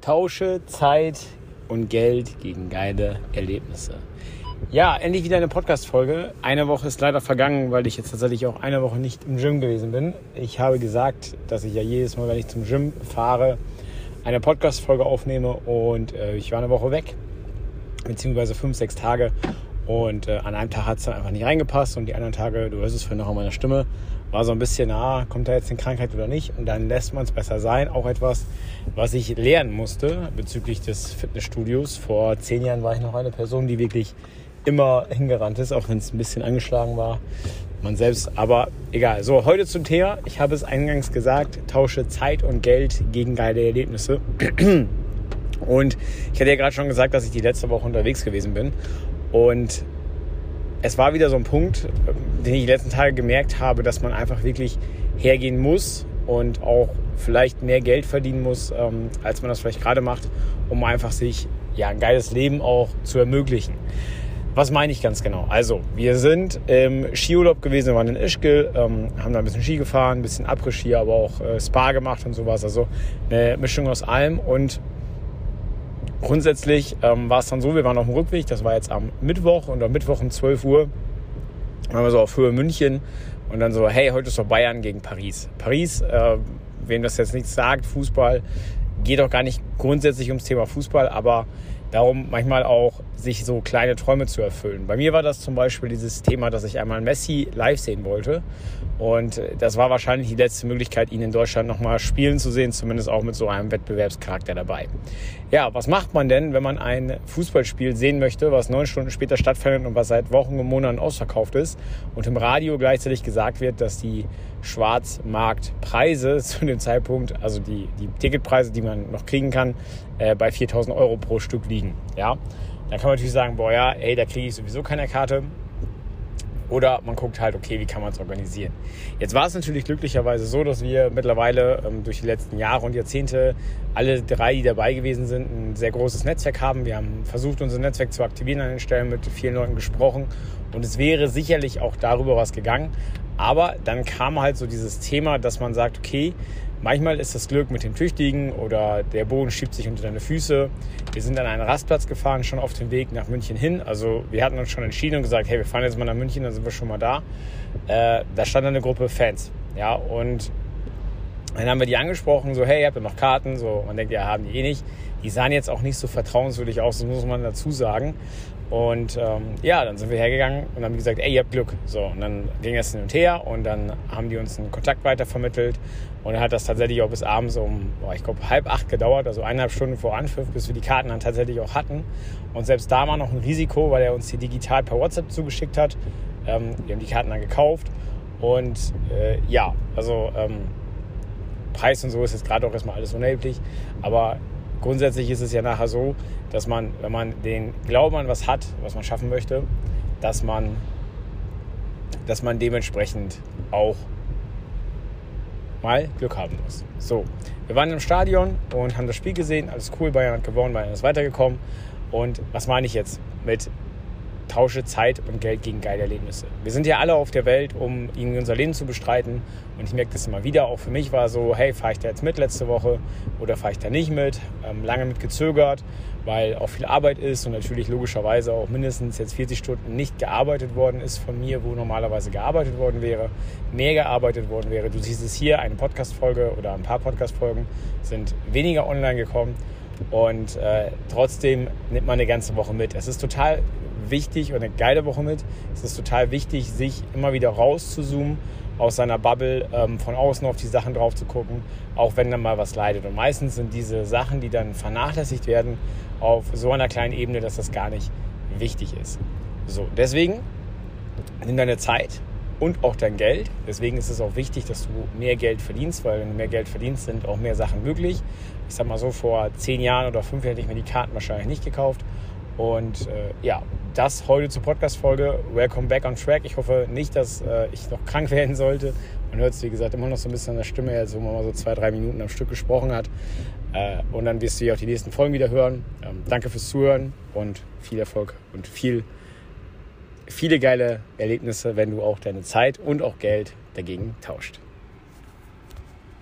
Tausche Zeit und Geld gegen geile Erlebnisse. Ja, endlich wieder eine Podcast-Folge. Eine Woche ist leider vergangen, weil ich jetzt tatsächlich auch eine Woche nicht im Gym gewesen bin. Ich habe gesagt, dass ich ja jedes Mal, wenn ich zum Gym fahre, eine Podcast-Folge aufnehme und ich war eine Woche weg, beziehungsweise 5-6 Tage und an einem Tag hat es dann einfach nicht reingepasst und die anderen Tage, du hörst es vorhin noch an meiner Stimme, war so ein bisschen, kommt da jetzt eine Krankheit oder nicht, und dann lässt man es besser sein. Auch etwas, was ich lernen musste bezüglich des Fitnessstudios. Vor 10 Jahren war ich noch eine Person, die wirklich immer hingerannt ist, auch wenn es ein bisschen angeschlagen war, man selbst, aber egal. So, heute zum Thema, ich habe es eingangs gesagt, tausche Zeit und Geld gegen geile Erlebnisse. Und ich hatte ja gerade schon gesagt, dass ich die letzte Woche unterwegs gewesen bin, und es war wieder so ein Punkt, den ich die letzten Tage gemerkt habe, dass man einfach wirklich hergehen muss und auch vielleicht mehr Geld verdienen muss, als man das vielleicht gerade macht, um einfach sich ein geiles Leben auch zu ermöglichen. Was meine ich ganz genau? Also, wir sind im Skiurlaub gewesen, wir waren in Ischgl, haben da ein bisschen Ski gefahren, ein bisschen Après-Ski, aber auch Spa gemacht und sowas. Also eine Mischung aus allem. Und grundsätzlich war es dann so, wir waren auf dem Rückweg, das war jetzt am Mittwoch, und am Mittwoch um 12 Uhr waren wir so auf Höhe München und dann so, hey, heute ist doch Bayern gegen Paris. Paris, wem das jetzt nichts sagt, Fußball, geht auch gar nicht grundsätzlich ums Thema Fußball, aber darum manchmal auch, sich so kleine Träume zu erfüllen. Bei mir war das zum Beispiel dieses Thema, dass ich einmal Messi live sehen wollte. Und das war wahrscheinlich die letzte Möglichkeit, ihn in Deutschland nochmal spielen zu sehen, zumindest auch mit so einem Wettbewerbscharakter dabei. Ja, was macht man denn, wenn man ein Fußballspiel sehen möchte, was 9 Stunden später stattfindet und was seit Wochen und Monaten ausverkauft ist, und im Radio gleichzeitig gesagt wird, dass die Schwarzmarktpreise zu dem Zeitpunkt, also die Ticketpreise, die man noch kriegen kann, bei 4.000 Euro pro Stück liegen. Ja? Dann kann man natürlich sagen, da kriege ich sowieso keine Karte. Oder man guckt halt, okay, wie kann man es organisieren? Jetzt war es natürlich glücklicherweise so, dass wir mittlerweile durch die letzten Jahre und Jahrzehnte alle 3, die dabei gewesen sind, ein sehr großes Netzwerk haben. Wir haben versucht, unser Netzwerk zu aktivieren an den Stellen, mit vielen Leuten gesprochen, und es wäre sicherlich auch darüber was gegangen. Aber dann kam halt so dieses Thema, dass man sagt, okay, manchmal ist das Glück mit dem Tüchtigen oder der Boden schiebt sich unter deine Füße. Wir sind an einen Rastplatz gefahren, schon auf dem Weg nach München hin. Also wir hatten uns schon entschieden und gesagt, hey, wir fahren jetzt mal nach München, dann sind wir schon mal da. Da stand eine Gruppe Fans. Ja, und dann haben wir die angesprochen, so, hey, habt ihr noch Karten? So, man denkt, ja, haben die eh nicht. Die sahen jetzt auch nicht so vertrauenswürdig aus, das muss man dazu sagen. Und dann sind wir hergegangen und haben gesagt, ey, ihr habt Glück. So, und dann ging das hin und her, und dann haben die uns einen Kontakt weitervermittelt, und dann hat das tatsächlich auch bis abends um, ich glaube, 7:30 gedauert, also 1,5 Stunden vor Anpfiff, bis wir die Karten dann tatsächlich auch hatten. Und selbst da war noch ein Risiko, weil er uns die digital per WhatsApp zugeschickt hat. Wir haben die Karten dann gekauft, und Preis und so ist jetzt gerade auch erstmal alles unerheblich, aber grundsätzlich ist es ja nachher so, dass man, wenn man den Glauben an was hat, was man schaffen möchte, dass man dementsprechend auch mal Glück haben muss. So, wir waren im Stadion und haben das Spiel gesehen, alles cool, Bayern hat gewonnen, Bayern ist weitergekommen. Und was meine ich jetzt mit tausche Zeit und Geld gegen geile Erlebnisse? Wir sind ja alle auf der Welt, um irgendwie unser Leben zu bestreiten, und ich merke das immer wieder. Auch für mich war so, hey, fahre ich da jetzt mit letzte Woche oder fahre ich da nicht mit? Lange mit gezögert, weil auch viel Arbeit ist und natürlich logischerweise auch mindestens jetzt 40 Stunden nicht gearbeitet worden ist von mir, wo normalerweise gearbeitet worden wäre, mehr gearbeitet worden wäre. Du siehst es hier, eine Podcast-Folge oder ein paar Podcast-Folgen sind weniger online gekommen, und trotzdem nimmt man eine ganze Woche mit. Es ist total wichtig, und eine geile Woche mit. Es ist total wichtig, sich immer wieder rauszuzoomen aus seiner Bubble, von außen auf die Sachen drauf zu gucken, auch wenn dann mal was leidet. Und meistens sind diese Sachen, die dann vernachlässigt werden, auf so einer kleinen Ebene, dass das gar nicht wichtig ist. So, deswegen nimm deine Zeit und auch dein Geld. Deswegen ist es auch wichtig, dass du mehr Geld verdienst, weil wenn du mehr Geld verdienst, sind auch mehr Sachen möglich. Ich sag mal so, vor 10 Jahren oder 5 hätte ich mir die Karten wahrscheinlich nicht gekauft. Und das heute zur Podcast-Folge. Welcome back on track. Ich hoffe nicht, dass ich noch krank werden sollte. Man hört es, wie gesagt, immer noch so ein bisschen an der Stimme, als wo man mal so 2-3 Minuten am Stück gesprochen hat. Und dann wirst du hier auch die nächsten Folgen wieder hören. Danke fürs Zuhören und viel Erfolg und viele geile Erlebnisse, wenn du auch deine Zeit und auch Geld dagegen tauscht.